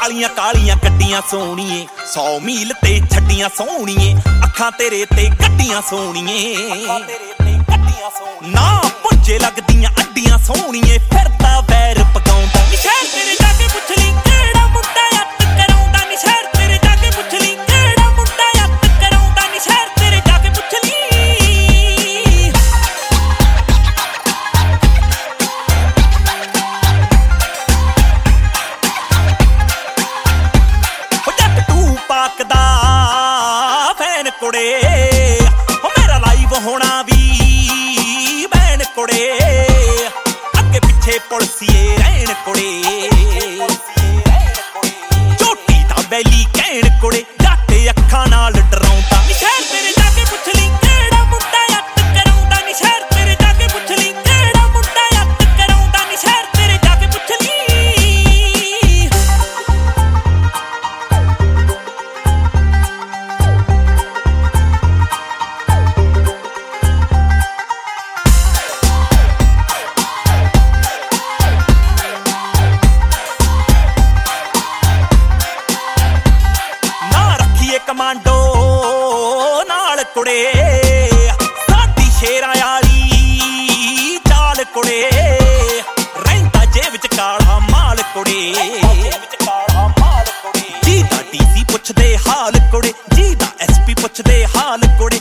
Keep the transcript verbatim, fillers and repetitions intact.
ਕਾਲੀਆਂ ਕਾਲੀਆਂ ਗੱਡੀਆਂ ਸੋਹਣੀਏ ਸੌ ਮੀਲ ਤੇ ਛੱਡੀਆਂ ਸੋਹਣੀਏ ਅੱਖਾਂ ਤੇਰੇ ਤੇ ਗੱਡੀਆਂ ਸੋਹਣੀਏ ਨਾ ਪੁੱਜੇ ਲੱਗਦੀਆਂ ਅੱਡੀਆਂ ਸੋਹਣੀਏ ਫਿਰਦਾ ਵੈਰ ਪਕਾਉਂਦਾ ਨੀ ਸ਼ਹਿਰ ਤੇਰੇ ਜਾ ਕੇ ਪੁੱਛ ਲਈ ਕਿਹੜਾ ਮੁੰਡਾ ਅੱਤ ਕਰਾਉਂਦਾ ਨੀ ਸ਼ਹਿਰ ਤੇਰੇ ਜਾ ਕੇ ਪੁੱਛ ਲਈ ਕਿਹੜਾ ਮੁੰਡਾ ਅੱਤ ਕਰਾਉਂਦਾ ਨੀ ਸ਼ਹਿਰ ਤੇਰੇ ਜਾ ਕੇ ਪੁੱਛ ਲਈ ਪਾਕਦਾ ਫੈਨ ਕੁੜੇ ਓ ਮੇਰਾ ਲਾਈਵ ਹੋਣਾ ਵੀ ਬੈਨ ਕੁੜੇ ਅੱਗੇ ਪਿੱਛੇ ਪੁਲਸੀਏ ਰਹਿਣ ਕੁੜੇ ਝੋਟੀ ਦਾ ਬੈਲੀ ਕਹਿਣ ਕੁੜੇ ਜੱਟ ਅੱਖਾਂ ਨਾਲ ਡਰਾਉਂਦਾ ਨੀ ਸ਼ਹਿਰ ਤੇਰੇ ਜਾ ਕੇ ਪੁੱਛ ਲਈ ਕਿਹੜਾ ਮੁੰਡਾ ਅੱਤ ਕਰਾਉਂਦਾ ਨੀ ਸ਼ਹਿਰ ਤੇਰੇ ਜਾ ਕੇ ਪੁੱਛ ਲਈ ਕਿਹੜਾ ਮੁੰਡਾ ਅੱਤ ਕਰਾਉਂਦਾ ਨੀ ਸ਼ਹਿਰ ਤੇਰੇ ਜਾ ਕੇ ਪੁੱਛ ਲਈ ਕਮਾਂਡੋ ਨਾਲ ਕੁੜੇ ਸਾਡੀ ਸ਼ੇਰਾਂ ਯਾਰੀ ਚਾਲ ਕੁੜੇ ਰਹਿੰਦਾ ਜੇਬ ਚ ਕਾਲਾ ਮਾਲ ਕੁੜੇ ਜੀ ਦਾ ਡੀਸੀ ਪੁੱਛਦੇ ਹਾਲ ਕੁੜੇ ਜੀ ਦਾ ਐਸਪੀ ਪੁੱਛਦੇ ਹਾਲ ਕੁੜੇ